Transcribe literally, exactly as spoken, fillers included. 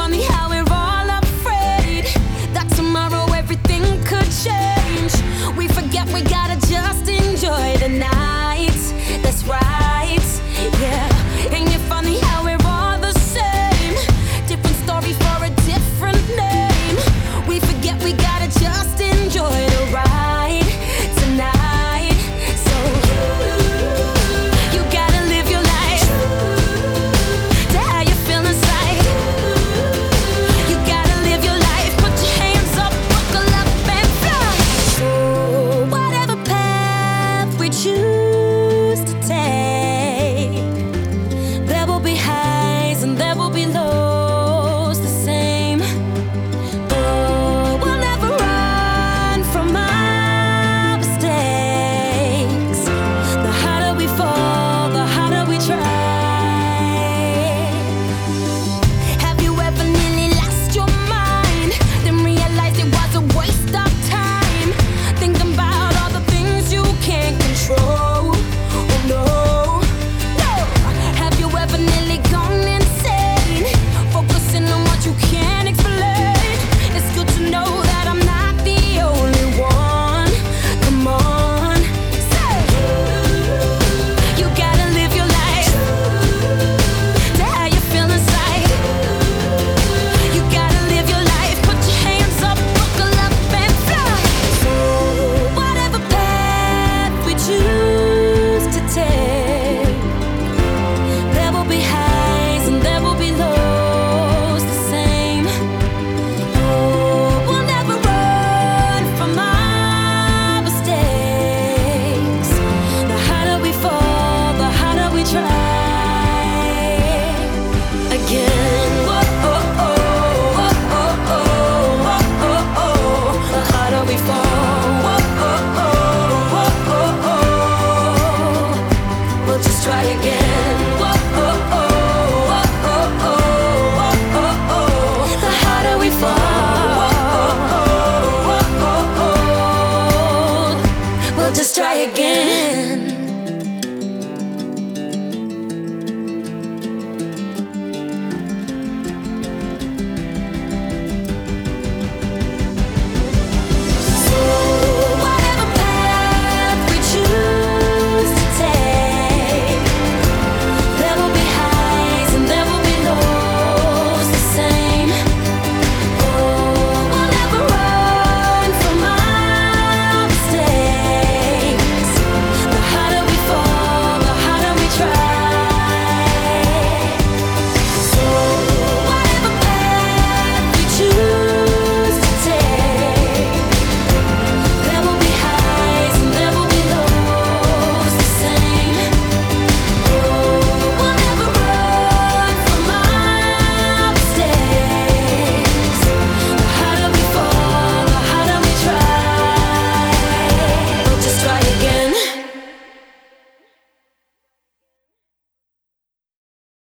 funny how we're all afraid that tomorrow everything could change? We forget we gotta just enjoy the night. That's right, yeah. Ain't it funny how we're all the same? Different story for a different name. We forget we gotta just enjoy the ride tonight. So you gotta live your life to how you feel inside. You gotta live your life, put your hands up, buckle up and fly. So whatever path we choose to take, there will be highs and there will be lows the same. Oh, we'll never run from our mistakes. The harder we fall, the harder we try. Have you ever nearly lost your mind, then realized it was a waste of time? Thinking about all the things you can't control. Oh no, no. Have you ever nearly gone insane, focusing on what you can't explain? It's good to know that I'm not the only one. Come on, say you gotta live your life to how you feel inside. You gotta live your life, put your hands up, buckle up and fly. So whatever path we choose to take, there will be highs and there will be lows the same. Oh, we'll never run from our mistakes. The harder we fall, the harder we try. Again, whoa, oh, oh, oh, oh, oh, oh, oh, oh. The harder we fall, whoa, oh, oh, oh, oh, oh. We'll just try again. Whoa, oh, oh, oh, oh, oh, oh, oh. The harder we fall, oh, oh, oh, oh, oh. We'll just try again.